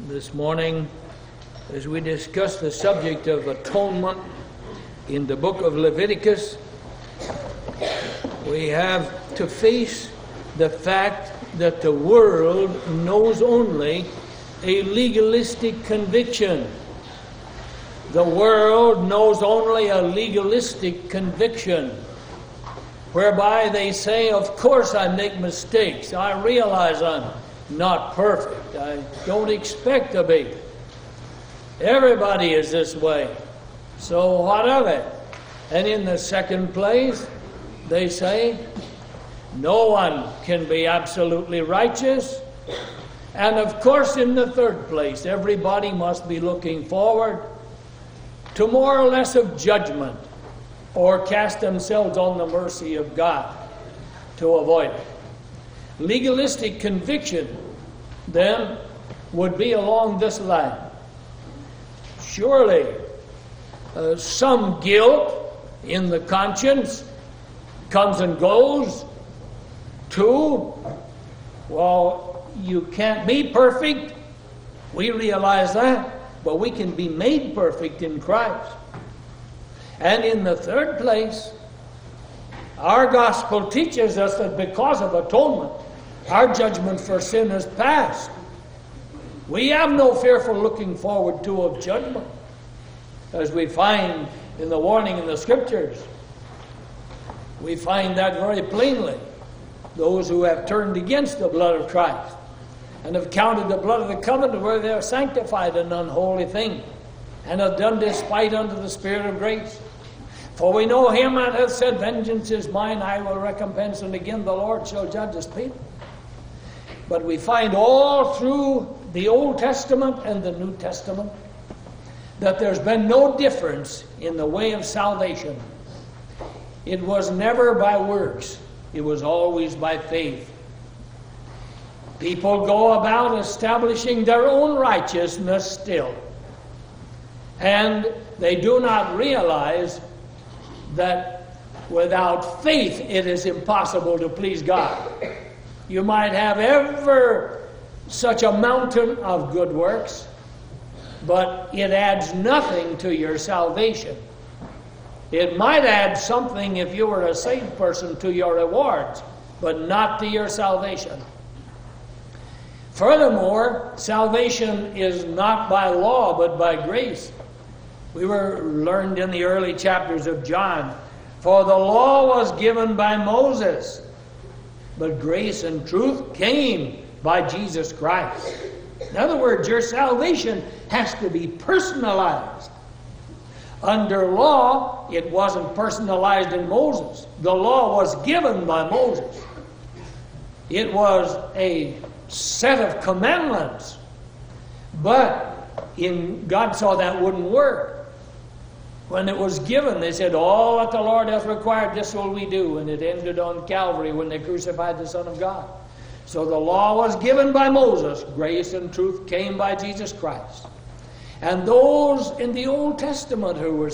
this morning as we discuss the subject of atonement in the book of Leviticus. We have to face the fact that the world knows only a legalistic conviction. The world knows only a legalistic conviction, whereby they say, of course I make mistakes. I realize I'm not perfect. I don't expect to be. Everybody is this way. So what of it? And in the second place, they say, no one can be absolutely righteous. And of course, in the third place, everybody must be looking forward to more or less of judgment, or cast themselves on the mercy of God to avoid it. Legalistic conviction, then, would be along this line. Surely, some guilt in the conscience comes and goes. Two, well, you can't be perfect. We realize that, but we can be made perfect in Christ. And in the third place, our gospel teaches us that because of atonement, our judgment for sin is past. We have no fearful looking forward to of judgment, as we find in the warning in the Scriptures. We find that very plainly. Those who have turned against the blood of Christ and have counted the blood of the covenant where they are sanctified an unholy thing, and have done despite unto the Spirit of grace. For we know him that hath said, vengeance is mine, I will recompense, and again the Lord shall judge his people. But we find all through the Old Testament and the New Testament that there's been no difference in the way of salvation. It was never by works. It was always by faith. People go about establishing their own righteousness still. And they do not realize that without faith it is impossible to please God. You might have ever such a mountain of good works, but it adds nothing to your salvation. It might add something if you were a saved person to your rewards, but not to your salvation. Furthermore, salvation is not by law, but by grace. We were learned in the early chapters of John, for the law was given by Moses, but grace and truth came by Jesus Christ. In other words, your salvation has to be personalized. Under law, it wasn't personalized in Moses. The law was given by Moses. It was a set of commandments. But God saw that wouldn't work. When it was given, they said, all that the Lord hath required, this will we do. And it ended on Calvary when they crucified the Son of God. So the law was given by Moses. Grace and truth came by Jesus Christ. And those in the Old Testament who were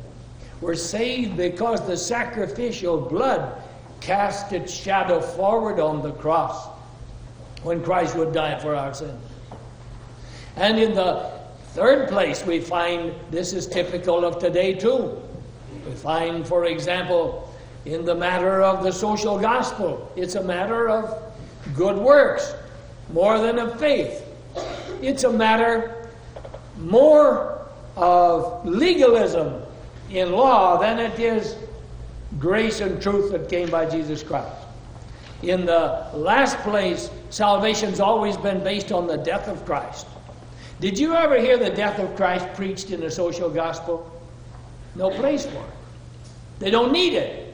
saved because the sacrificial blood cast its shadow forward on the cross when Christ would die for our sins. And in the third place, we find this is typical of today too. We find, for example, in the matter of the social gospel, it's a matter of good works more than of faith. It's a matter more of legalism in law than it is grace and truth that came by Jesus Christ. In the last place, salvation's always been based on the death of Christ. Did you ever hear the death of Christ preached in the social gospel? No place for it. They don't need it.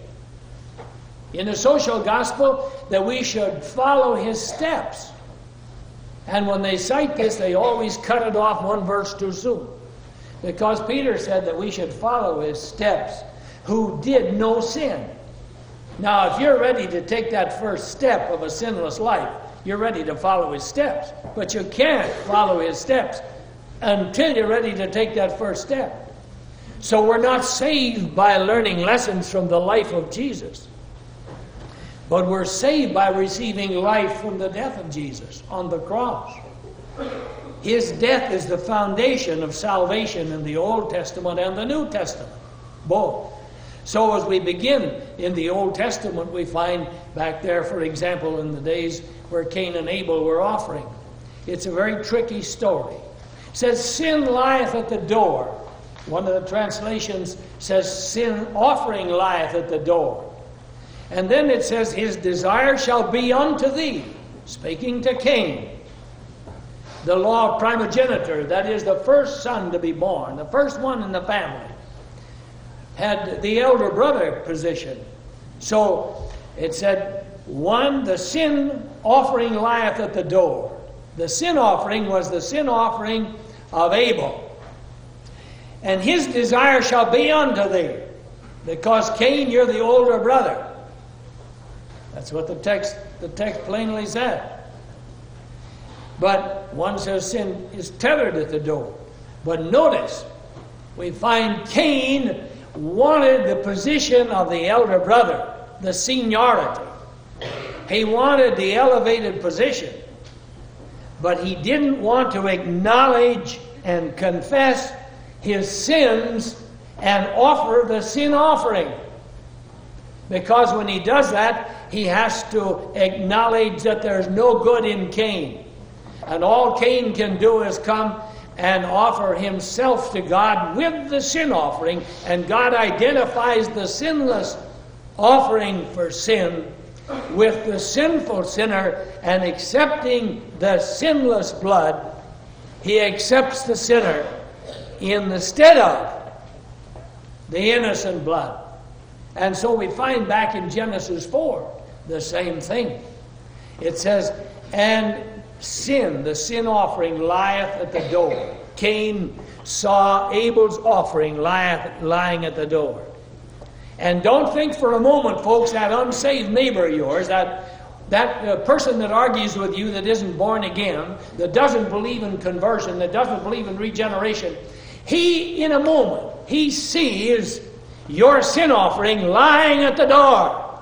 In the social gospel, that we should follow his steps. And when they cite this, they always cut it off one verse too soon. Because Peter said that we should follow his steps, who did no sin. Now, if you're ready to take that first step of a sinless life, you're ready to follow his steps. But you can't follow his steps until you're ready to take that first step. So we're not saved by learning lessons from the life of Jesus. But we're saved by receiving life from the death of Jesus on the cross. His death is the foundation of salvation in the Old Testament and the New Testament, both. So as we begin in the Old Testament, we find back there, for example, in the days where Cain and Abel were offering. It's a very tricky story. It says, sin lieth at the door. One of the translations says, sin offering lieth at the door. And then it says, his desire shall be unto thee, speaking to Cain. The law of primogeniture, that is the first son to be born, the first one in the family, had the elder brother position. So it said, one, the sin offering lieth at the door. The sin offering was the sin offering of Abel. And his desire shall be unto thee, because Cain, you're the older brother. That's what the text plainly said. But one says sin is tethered at the door. But notice, we find Cain wanted the position of the elder brother, the seniority. He wanted the elevated position. But he didn't want to acknowledge and confess his sins and offer the sin offering. Because when he does that, he has to acknowledge that there's no good in Cain. And all Cain can do is come and offer himself to God with the sin offering. And God identifies the sinless offering for sin with the sinful sinner, and accepting the sinless blood, he accepts the sinner in the stead of the innocent blood. And so we find back in Genesis 4 the same thing. It says, and sin, the sin offering, lieth at the door. Cain saw Abel's offering lying at the door. And don't think for a moment, folks, that unsaved neighbor of yours, that person that argues with you that isn't born again, that doesn't believe in conversion, that doesn't believe in regeneration, he, in a moment, he sees your sin offering lying at the door.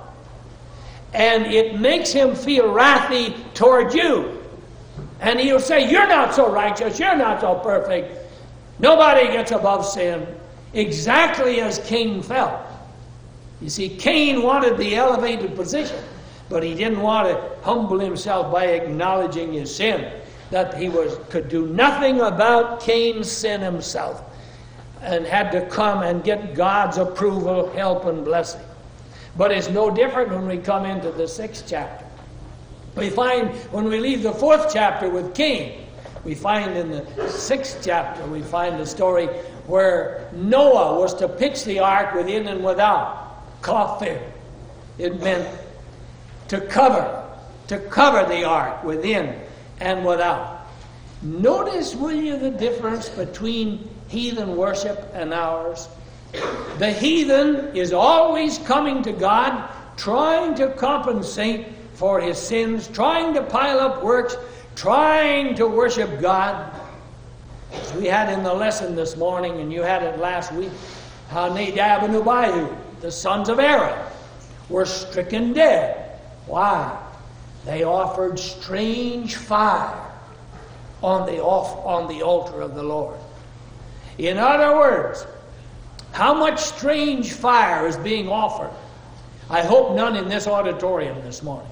And it makes him feel wrathy toward you. And he'll say, you're not so righteous, you're not so perfect. Nobody gets above sin. Exactly as Cain felt. You see, Cain wanted the elevated position, but he didn't want to humble himself by acknowledging his sin, that he could do nothing about Cain's sin himself, and had to come and get God's approval, help, and blessing. But it's no different when we come into the 6th chapter. We find, when we leave the 4th chapter with Cain, we find in the 6th chapter, we find the story where Noah was to pitch the ark within and without. Kafir. It meant to cover the ark within and without. Notice, will you, the difference between heathen worship and ours? The heathen is always coming to God, trying to compensate for his sins, trying to pile up works, trying to worship God. As we had in the lesson this morning, and you had it last week, how Nadab and Abihu, the sons of Aaron, were stricken dead. Why? They offered strange fire on the altar of the Lord. In other words, how much strange fire is being offered? I hope none in this auditorium this morning.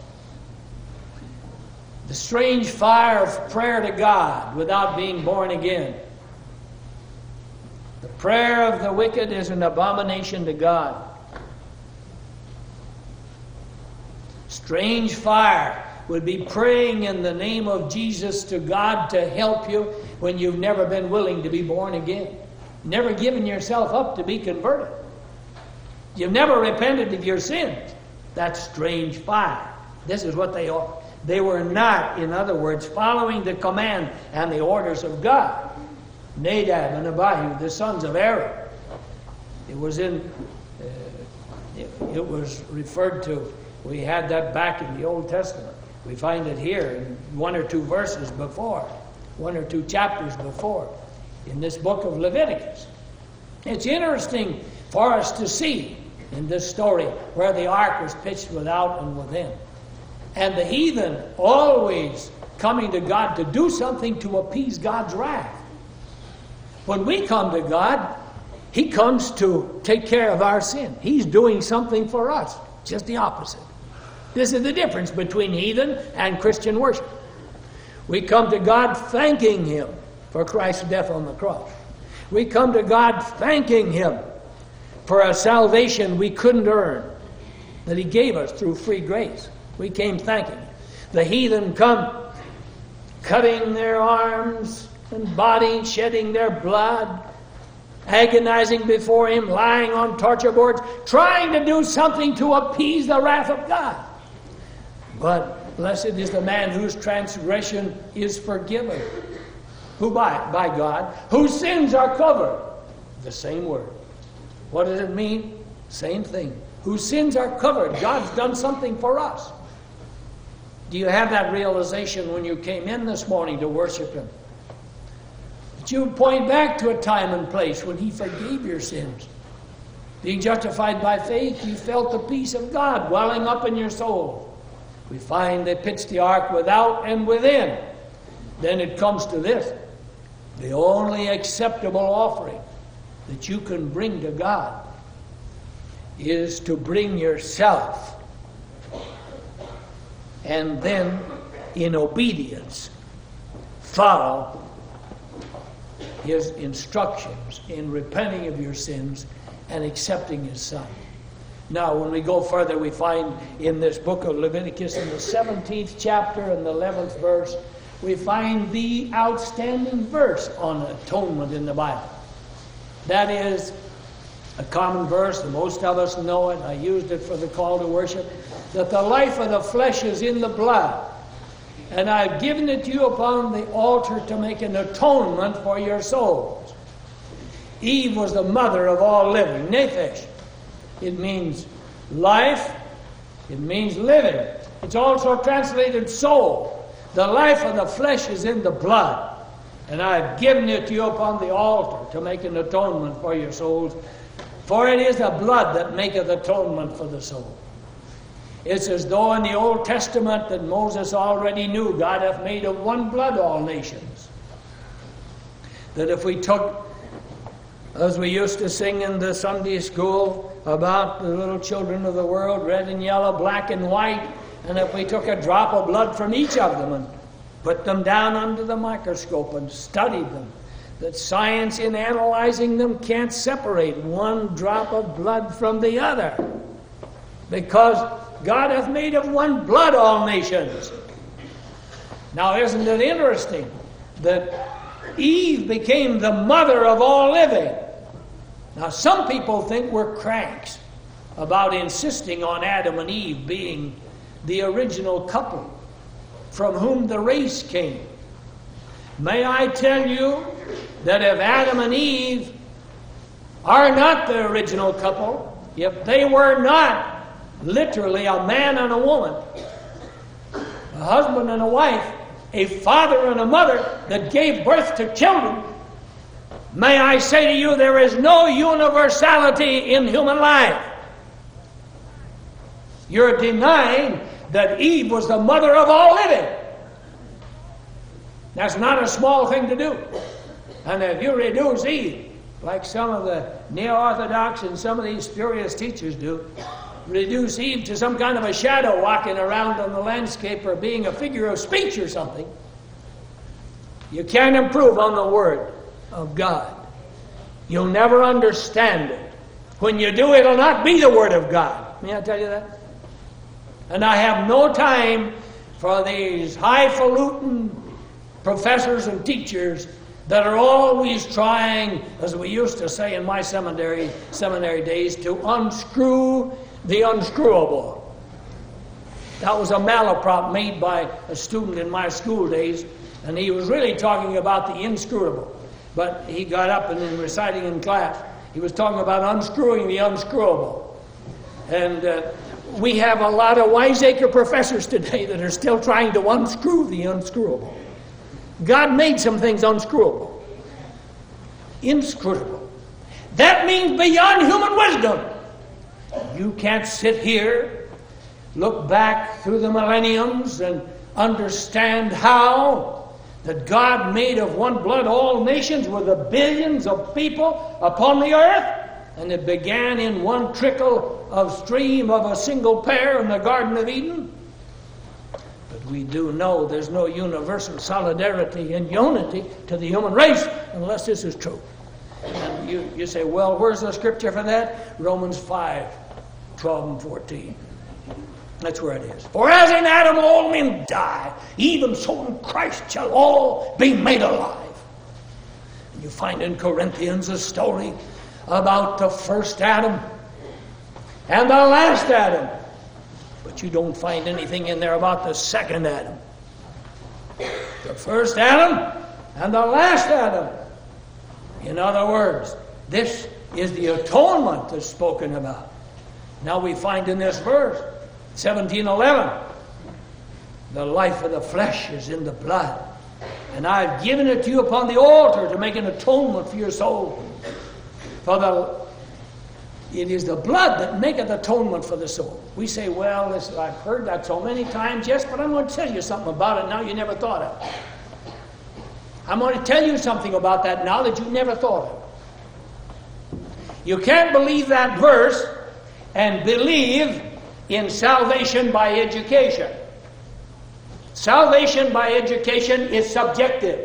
The strange fire of prayer to God without being born again. The prayer of the wicked is an abomination to God. Strange fire would be praying in the name of Jesus to God to help you when you've never been willing to be born again. Never given yourself up to be converted. You've never repented of your sins. That's strange fire. This is what they are. They were not, in other words, following the command and the orders of God. Nadab and Abihu, the sons of Aaron. It was referred to. We had that back in the Old Testament. We find it here in 1 or 2 verses before, 1 or 2 chapters before, in this book of Leviticus. It's interesting for us to see in this story where the ark was pitched without and within. And the heathen always coming to God to do something to appease God's wrath. When we come to God, He comes to take care of our sin. He's doing something for us, just the opposite. This is the difference between heathen and Christian worship. We come to God thanking Him for Christ's death on the cross. We come to God thanking Him for a salvation we couldn't earn, that He gave us through free grace. We came thanking Him. The heathen come cutting their arms and body, shedding their blood, agonizing before Him, lying on torture boards, trying to do something to appease the wrath of God. But blessed is the man whose transgression is forgiven. Who by God, whose sins are covered. The same word. What does it mean? Same thing. Whose sins are covered. God's done something for us. Do you have that realization when you came in this morning to worship Him? That you point back to a time and place when He forgave your sins. Being justified by faith, you felt the peace of God welling up in your soul. We find they pitched the ark without and within. Then it comes to this. The only acceptable offering that you can bring to God is to bring yourself, and then in obedience follow His instructions in repenting of your sins and accepting His Son. Now, when we go further, we find in this book of Leviticus, in the 17th chapter and the 11th verse, we find the outstanding verse on atonement in the Bible. That is a common verse, and most of us know it. I used it for the call to worship. That the life of the flesh is in the blood, and I've given it to you upon the altar to make an atonement for your souls. Eve was the mother of all living. Nephesh. It means life. It means living. It's also translated soul. The life of the flesh is in the blood, and I've given it to you upon the altar to make an atonement for your souls. For it is the blood that maketh atonement for the soul. It's as though in the Old Testament that Moses already knew God hath made of one blood all nations. That if we took, as we used to sing in the Sunday school about the little children of the world, red and yellow, black and white, and if we took a drop of blood from each of them and put them down under the microscope and studied them, that science in analyzing them can't separate one drop of blood from the other, because God hath made of one blood all nations. Now, isn't it interesting that Eve became the mother of all living? Now, some people think we're cranks about insisting on Adam and Eve being the original couple from whom the race came. May I tell you that if Adam and Eve are not the original couple, if they were not literally a man and a woman, a husband and a wife, a father and a mother that gave birth to children, may I say to you, there is no universality in human life. You're denying that Eve was the mother of all living. That's not a small thing to do. And if you reduce Eve, like some of the neo-orthodox and some of these spurious teachers do, reduce Eve to some kind of a shadow walking around on the landscape or being a figure of speech or something, you can't improve on the Word of God. You'll never understand it. When you do, it'll not be the Word of God. May I tell you that? And I have no time for these highfalutin professors and teachers that are always trying, as we used to say in my seminary days, to unscrew the unscrewable. That was a malaprop made by a student in my school days, and he was really talking about the inscrutable. But he got up and in reciting in class, he was talking about unscrewing the unscrewable. And we have a lot of wiseacre professors today that are still trying to unscrew the unscrewable. God made some things unscrewable. Inscrutable. That means beyond human wisdom. You can't sit here, look back through the millenniums and understand how that God made of one blood all nations with the billions of people upon the earth, and it began in one trickle of stream of a single pair in the Garden of Eden. But we do know there's no universal solidarity and unity to the human race unless this is true. And you say, well, where's the scripture for that? Romans 5:12 and 14. That's where it is. For as in Adam all men die, even so in Christ shall all be made alive. And you find in Corinthians a story about the first Adam and the last Adam. But you don't find anything in there about the second Adam. The first Adam and the last Adam. In other words, this is the atonement that's spoken about. Now we find in this verse, 17:11, the life of the flesh is in the blood, and I've given it to you upon the altar to make an atonement for your soul. It is the blood that maketh atonement for the soul. We say, well, listen, I've heard that so many times, yes, but I'm going to tell you something about it now you never thought of. I'm going to tell you something about that now that you never thought of. You can't believe that verse and believe in salvation by education. Salvation by education is subjective.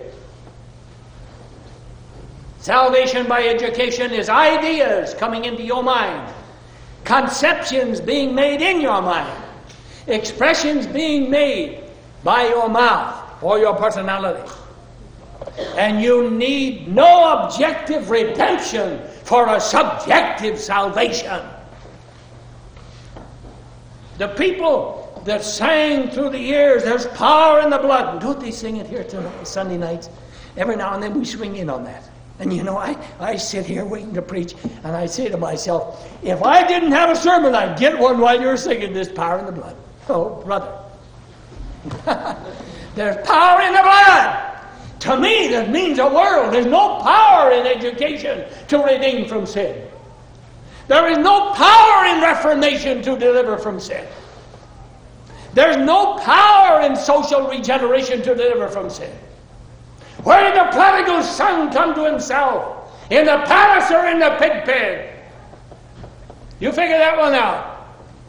Salvation by education is ideas coming into your mind, conceptions being made in your mind, expressions being made by your mouth or your personality. And you need no objective redemption for a subjective salvation. The people that sang through the years, there's power in the blood. And don't they sing it here tonight, Sunday nights? Every now and then we swing in on that. And you know, I sit here waiting to preach, and I say to myself, if I didn't have a sermon, I'd get one while you're singing this power in the blood. Oh, brother. There's power in the blood. To me, that means a world. There's no power in education to redeem from sin. There is no power in reformation to deliver from sin. There's no power in social regeneration to deliver from sin. Where did the prodigal son come to himself? In the palace or in the pig pen? You figure that one out.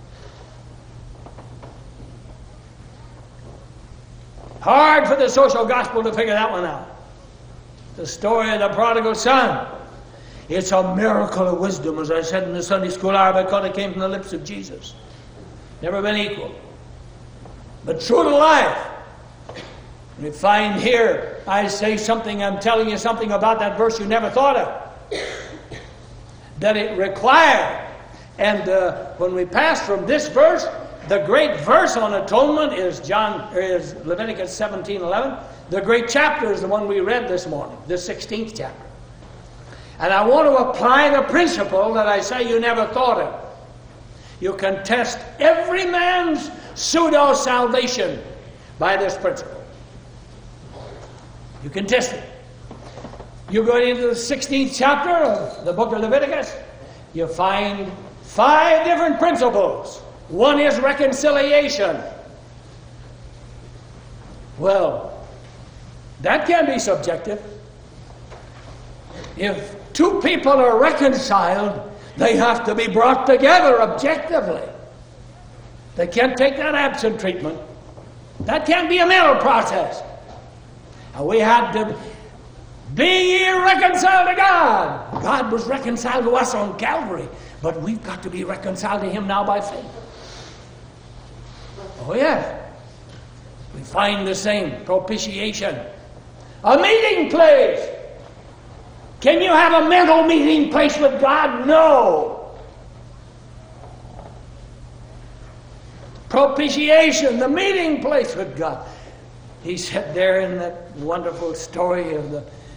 Hard for the social gospel to figure that one out. The story of the prodigal son. It's a miracle of wisdom, as I said in the Sunday school hour, because it came from the lips of Jesus. Never been equal. But true to life. We find here, I say something, I'm telling you something about that verse you never thought of. That it required. And when we pass from this verse, the great verse on atonement is Leviticus 17:11. The great chapter is the one we read this morning, the 16th chapter. And I want to apply the principle that I say you never thought of. You can test every man's pseudo-salvation by this principle. You can test it. You go into the 16th chapter of the book of Leviticus, you find 5 different principles. One is reconciliation. Well, that can be subjective. If 2 people are reconciled, they have to be brought together objectively. They can't take that absent treatment. That can't be a mental process. And we had to be ye reconciled to God. God was reconciled to us on Calvary, but we've got to be reconciled to Him now by faith. Oh yeah. We find the same propitiation. A meeting place. Can you have a mental meeting place with God? No. Propitiation, the meeting place with God. He said there in that wonderful story of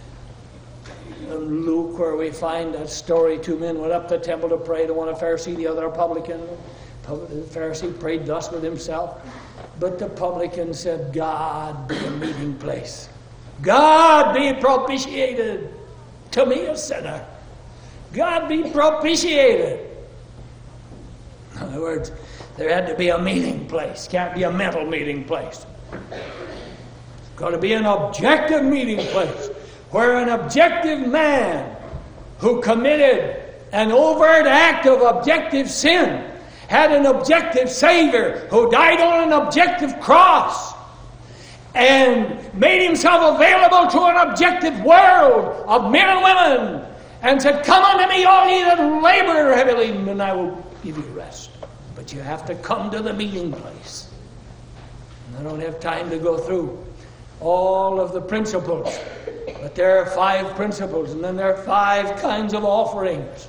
Luke, where we find that story, 2 men went up to the temple to pray, the one a Pharisee, the other a publican. The Pharisee prayed thus with himself, but the publican said, God be a meeting place. God be propitiated to me, a sinner. God be propitiated. In other words, there had to be a meeting place. Can't be a mental meeting place. It's got to be an objective meeting place where an objective man who committed an overt act of objective sin had an objective Savior who died on an objective cross and made himself available to an objective world of men and women and said, "Come unto me, all ye that labor heavily, and I will give you rest." But you have to come to the meeting place. And I don't have time to go through all of the principles, but there are 5 principles, and then there are 5 kinds of offerings.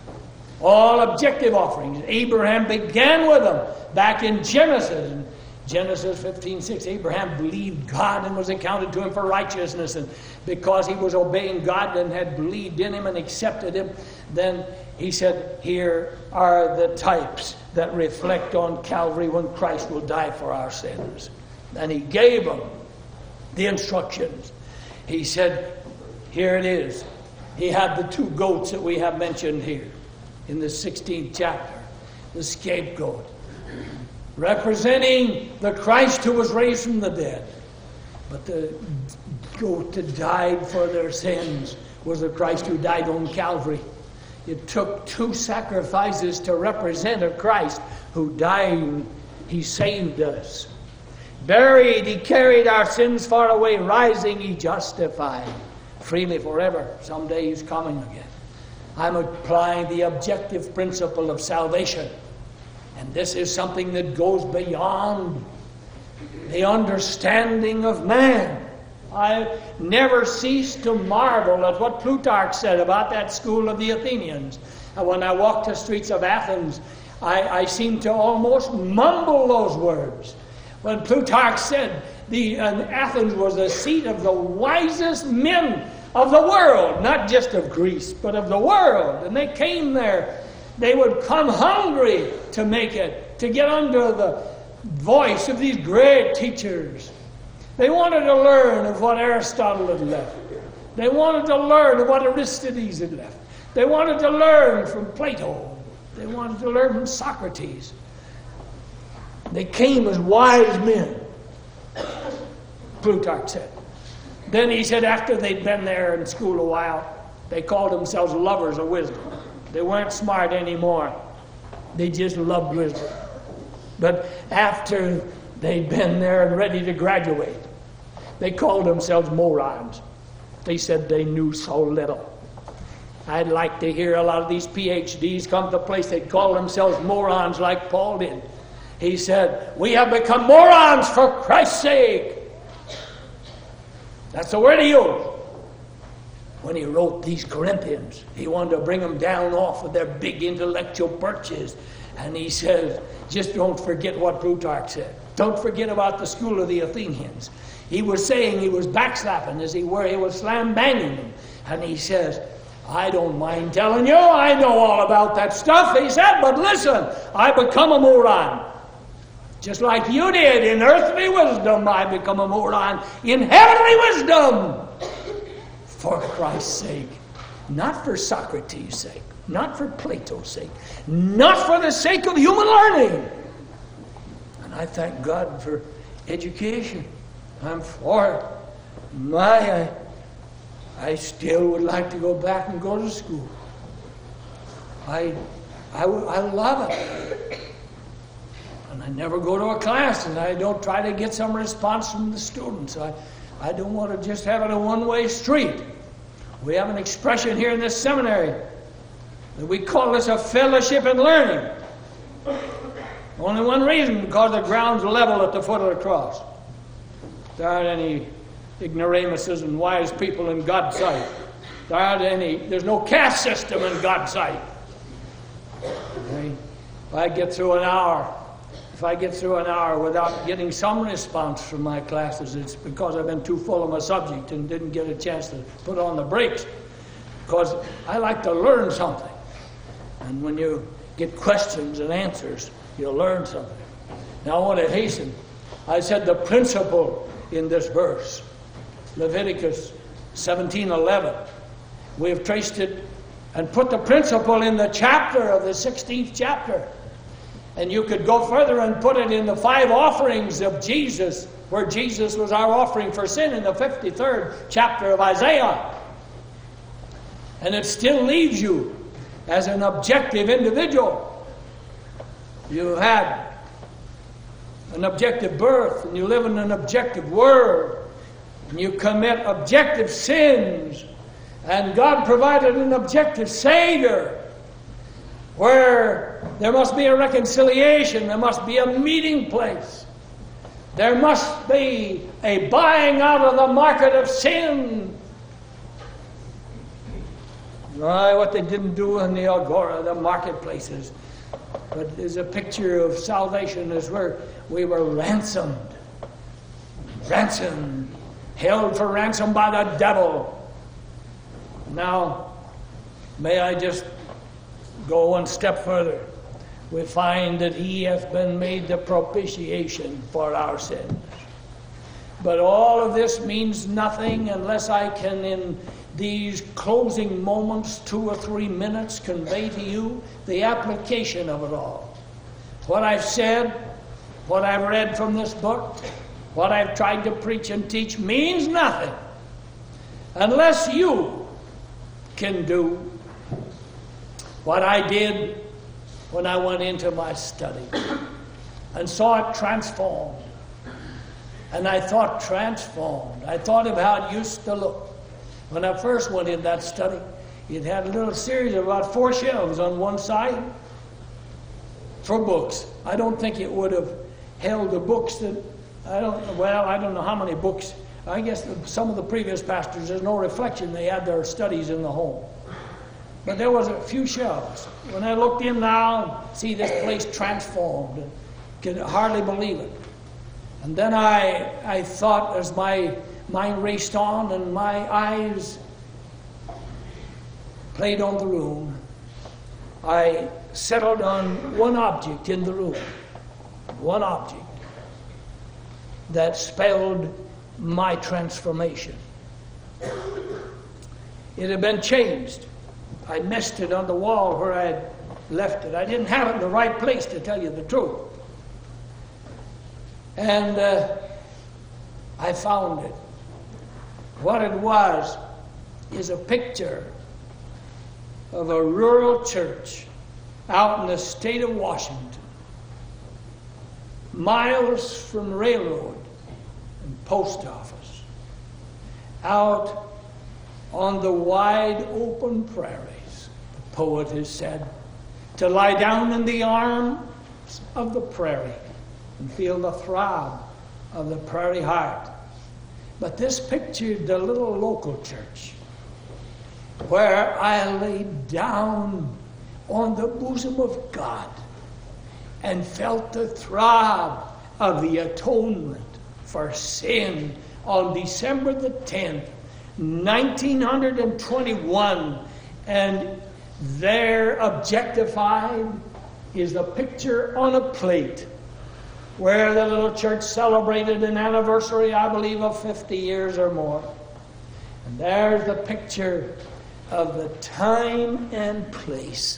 All objective offerings. Abraham began with them back in Genesis. In Genesis 15:6, Abraham believed God and was accounted to him for righteousness. And because he was obeying God and had believed in him and accepted him, then he said, here are the types that reflect on Calvary when Christ will die for our sins. And he gave them the instructions. He said, here it is. He had the 2 goats that we have mentioned here in the 16th chapter, the scapegoat, representing the Christ who was raised from the dead. But the goat that died for their sins was the Christ who died on Calvary. It took 2 sacrifices to represent a Christ who died. He saved us. Buried, he carried our sins far away. Rising, he justified freely forever. Someday he's coming again. I'm applying the objective principle of salvation. And this is something that goes beyond the understanding of man. I never cease to marvel at what Plutarch said about that school of the Athenians. And when I walk the streets of Athens, I seem to almost mumble those words. When Plutarch said Athens was the seat of the wisest men of the world, not just of Greece, but of the world. And they came there. They would come hungry to make it, to get under the voice of these great teachers. They wanted to learn of what Aristotle had left. They wanted to learn of what Aristides had left. They wanted to learn from Plato. They wanted to learn from Socrates. They came as wise men, Plutarch said. Then he said after they'd been there in school a while, they called themselves lovers of wisdom. They weren't smart anymore. They just loved wisdom. But after they'd been there and ready to graduate, they called themselves morons. They said they knew so little. I'd like to hear a lot of these PhDs come to a place they'd call themselves morons like Paul did. He said, we have become morons for Christ's sake. That's the word he used. When he wrote these Corinthians, he wanted to bring them down off of their big intellectual perches. And he says, just don't forget what Plutarch said. Don't forget about the school of the Athenians. He was saying he was backslapping as he were. He was slam-banging them. And he says, I don't mind telling you, I know all about that stuff, he said, but listen, I become a moron. Just like you did in earthly wisdom, I become a moron in heavenly wisdom. For Christ's sake. Not for Socrates' sake. Not for Plato's sake. Not for the sake of human learning. And I thank God for education. I'm for it. I still would like to go back and go to school. I love it. And I never go to a class, and I don't try to get some response from the students. I don't want to just have it a one-way street. We have an expression here in this seminary that we call this a fellowship in learning. Only one reason, because the ground's level at the foot of the cross. There aren't any ignoramuses and wise people in God's sight. There's no caste system in God's sight. If I get through an hour without getting some response from my classes, it's because I've been too full of my subject and didn't get a chance to put on the brakes. Because I like to learn something. And when you get questions and answers, you'll learn something. Now I want to hasten. I said the principle in this verse, Leviticus 17:11. We have traced it and put the principle in the chapter of the 16th chapter. And you could go further and put it in the 5 offerings of Jesus where Jesus was our offering for sin in the 53rd chapter of Isaiah. And it still leaves you as an objective individual. You had an objective birth, and you live in an objective world, and you commit objective sins, and God provided an objective Savior where there must be a reconciliation, there must be a meeting place, there must be a buying out of the market of sin. What they didn't do in the agora, the marketplaces, but is a picture of salvation is where we were ransomed, held for ransom by the devil. Now, may I just go one step further. We find that he hath been made the propitiation for our sins. But all of this means nothing unless I can, in these closing moments, 2 or 3 minutes, convey to you the application of it all. What I've said, what I've read from this book, what I've tried to preach and teach means nothing unless you can do what I did when I went into my study and saw it transformed. And I thought transformed. I thought of how it used to look. When I first went in that study, it had a little series of about 4 shelves on one side for books. I don't think it would have held the books that, I don't know how many books. I guess some of the previous pastors, there's no reflection. They had their studies in the home. But there was a few shelves. When I looked in now and see this place transformed, I could hardly believe it. And then I thought, as my mind raced on and my eyes played on the room, I settled on one object in the room. One object that spelled my transformation. It had been changed. I missed it on the wall where I had left it. I didn't have it in the right place, to tell you the truth. And I found it. What it was is a picture of a rural church out in the state of Washington, miles from railroad and post office, out on the wide open prairies. The poet has said, to lie down in the arms of the prairie and feel the throb of the prairie heart. But this pictured the little local church where I laid down on the bosom of God and felt the throb of the atonement for sin on December the 10th, 1921. And there, objectified, is a picture on a plate where the little church celebrated an anniversary, I believe, of 50 years or more. And there's the picture of the time and place.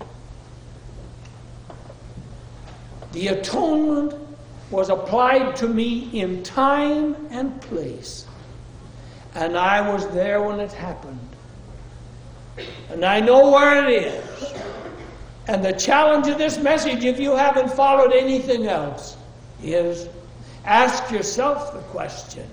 The atonement was applied to me in time and place. And I was there when it happened. And I know where it is. And the challenge of this message, if you haven't followed anything else, is ask yourself the question,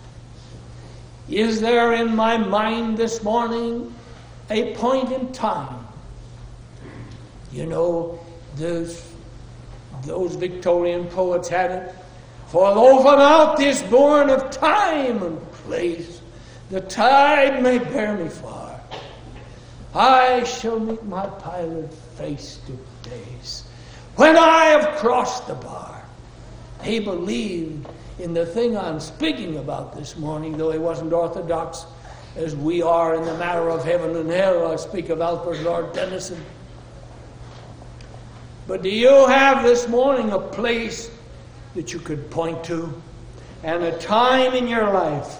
is there in my mind this morning a point in time? You know, those Victorian poets had it. For though from out this bourne of time and place the tide may bear me far, I shall meet my pilot face to face when I have crossed the bar. He believed in the thing I'm speaking about this morning, though he wasn't orthodox as we are in the matter of heaven and hell. I speak of Alfred Lord Tennyson. But do you have this morning a place that you could point to and a time in your life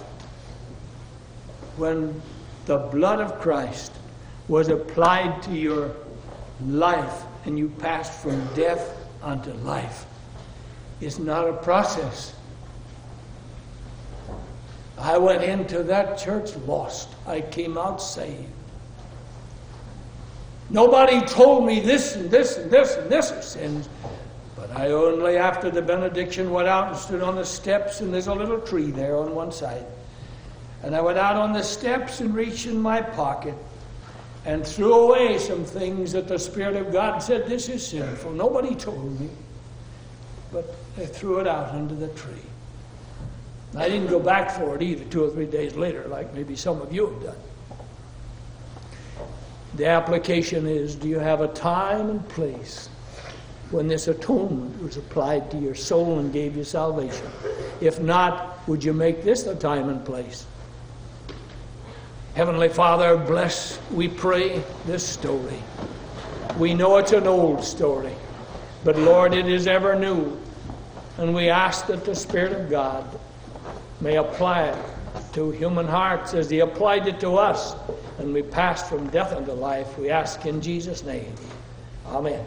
when the blood of Christ was applied to your life and you passed from death unto life? It's not a process. I went into that church lost. I came out saved. Nobody told me this and this and this and this are sins. But I only, after the benediction, went out and stood on the steps, and there's a little tree there on one side. And I went out on the steps and reached in my pocket and threw away some things that the Spirit of God said, this is sinful. Nobody told me. But I threw it out under the tree. I didn't go back for it either 2 or 3 days later, like maybe some of you have done. The application is, do you have a time and place when this atonement was applied to your soul and gave you salvation? If not, would you make this the time and place? Heavenly Father, bless, we pray, this story. We know it's an old story, but Lord, it is ever new. And we ask that the Spirit of God may apply it to human hearts as He applied it to us, and we passed from death unto life. We ask in Jesus' name. Amen.